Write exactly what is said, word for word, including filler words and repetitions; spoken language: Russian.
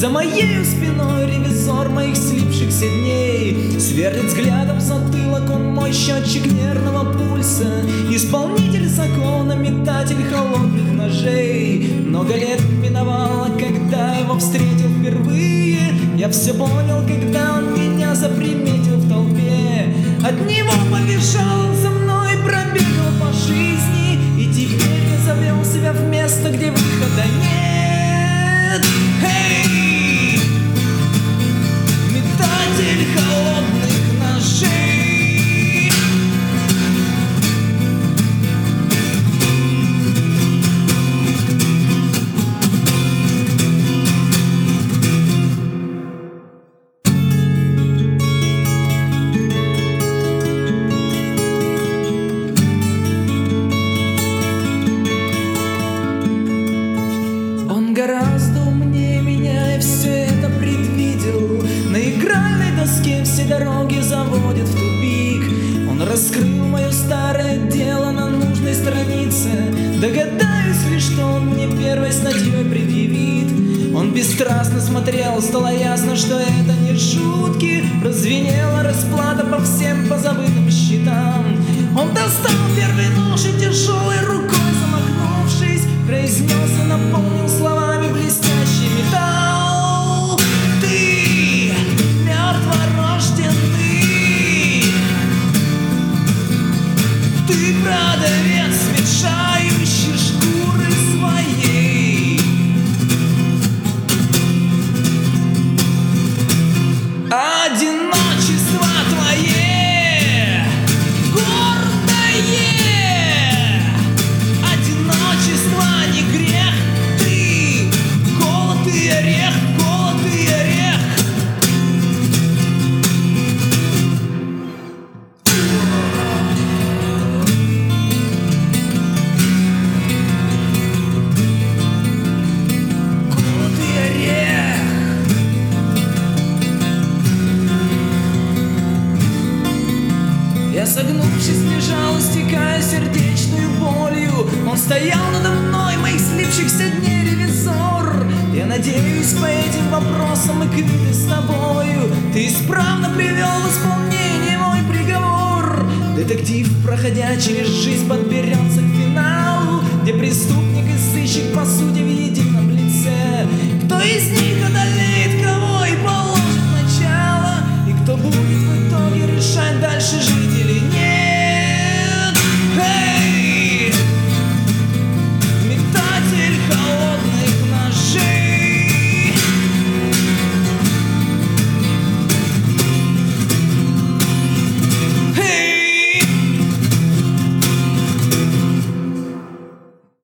За моею спиной ревизор моих слипшихся дней сверлит взглядом затылок, он мой счетчик нервного пульса, исполнитель закона, метатель холодных ножей. Много лет миновало, когда его встретил впервые. Я все понял, когда он меня заприметил в толпе. От него побежал, он за мной пробегал по жизни, и теперь я завел себя в место, где выхода нет. Эй! Метатель холодных ножей. Он гораздо умнее меня и все это предвидел. На игральной доске все дороги заводят в тупик. Он раскрыл мое старое дело на нужной странице. Догадаюсь ли, что он мне первой статьей предъявит. Он бесстрастно смотрел, стало ясно, что это не шутки. Прозвенела расплата по всем позабытым счетам. Он достал первый нож и тяжелой рукой замахнувшись, произнес и наполнил словами блестящий металл. Ты мертворожденный, ты продавец, смешающий шкуры своей. Одиночество твое гордое, одиночество не грех, ты голод и орех, голод и орех. Голод и орех. Я, согнувшись, лежал, истекая сердечную болью. Он стоял надо мной, моих слипшихся дней ревизор. Я надеюсь, по этим вопросам мы квиты с тобою. Ты исправно привел в исполнение мой приговор. Детектив, проходя через жизнь, подберется к финалу, где преступник и сыщик по сути в едином лице. Кто из них